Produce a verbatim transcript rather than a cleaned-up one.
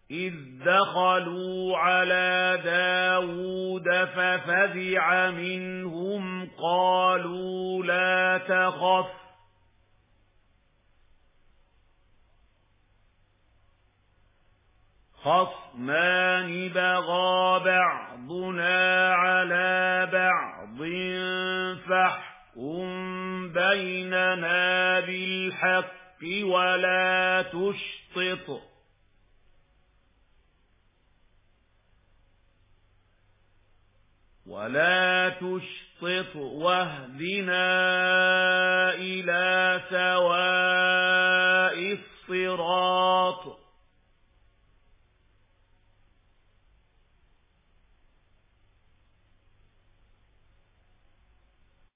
إذ دخلوا على داود ففزع منهم قالوا لا تخف خصمان بغى بعضنا على بعض فاحكم بيننا بالحق ولا تشطط ولا تشطط واهدنا إلى سواء الصراط